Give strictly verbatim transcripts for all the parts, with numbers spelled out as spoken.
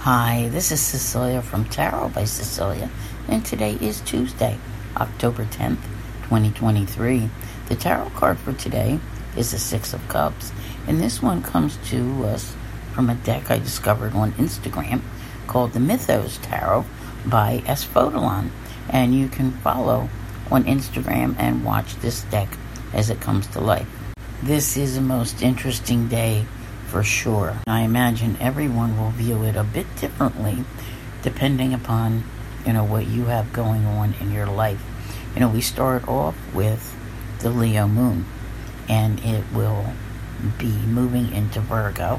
Hi, this is Cecilia from Tarot by Cecilia, and today is Tuesday, October tenth, twenty twenty-three. The tarot card for today is the Six of Cups, and this one comes to us from a deck I discovered on Instagram called the Mythos Tarot by Esfodolon, and you can follow on Instagram and watch this deck as it comes to life. This is a most interesting day for sure. I imagine everyone will view it a bit differently depending upon, you know, what you have going on in your life. You know, we start off with the Leo moon, and it will be moving into Virgo.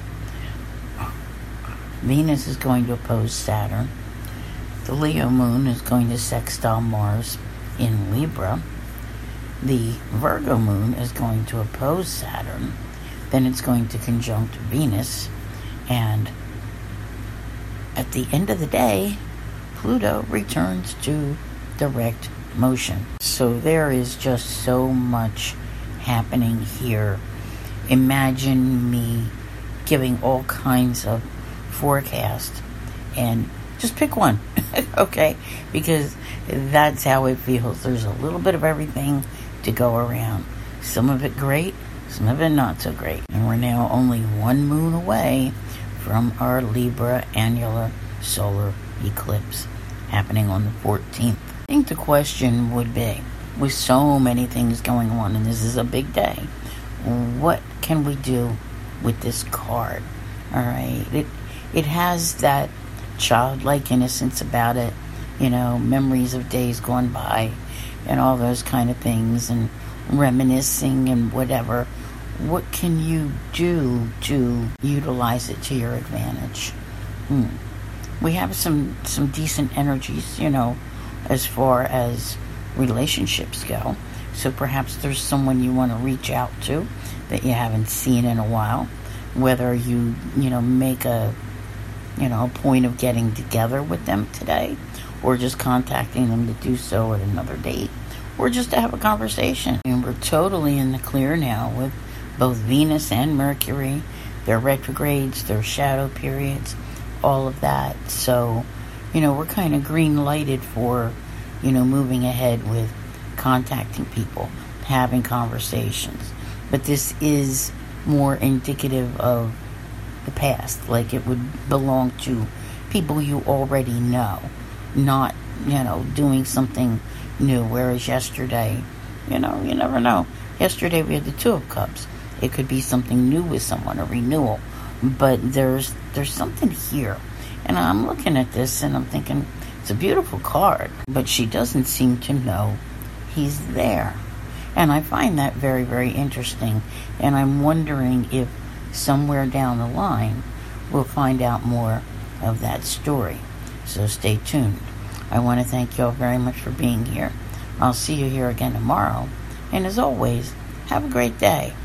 Venus is going to oppose Saturn. The Leo moon is going to sextile Mars in Libra. The Virgo moon is going to oppose Saturn. Then it's going to conjunct Venus, and at the end of the day, Pluto returns to direct motion. So there is just so much happening here. Imagine me giving all kinds of forecast and just pick one, okay? Because that's how it feels. There's a little bit of everything to go around. Some of it great, some of it not so great. And we're now only one moon away from our Libra annular solar eclipse happening on the fourteenth. I think the question would be, with so many things going on, and this is a big day, what can we do with this card? All right, it it has that childlike innocence about it, you know, memories of days gone by and all those kind of things, and reminiscing and whatever. What can you do to utilize it to your advantage? Hmm. We have some, some decent energies, you know, as far as relationships go. So perhaps there's someone you want to reach out to that you haven't seen in a while. Whether you, you know, make a, you know, a point of getting together with them today, or just contacting them to do so at another date, or just to have a conversation. And we're totally in the clear now with both Venus and Mercury, their retrogrades, their shadow periods, all of that. So, you know, we're kind of green lighted for, you know, moving ahead with contacting people, having conversations. But this is more indicative of the past, like it would belong to people you already know, not, you know, doing something new. Whereas yesterday, you know, you never know. Yesterday we had the Two of Cups. It could be something new with someone, a renewal. But there's there's something here. And I'm looking at this and I'm thinking, it's a beautiful card, but she doesn't seem to know he's there. And I find that very, very interesting. And I'm wondering if somewhere down the line we'll find out more of that story. So stay tuned. I want to thank you all very much for being here. I'll see you here again tomorrow. And as always, have a great day.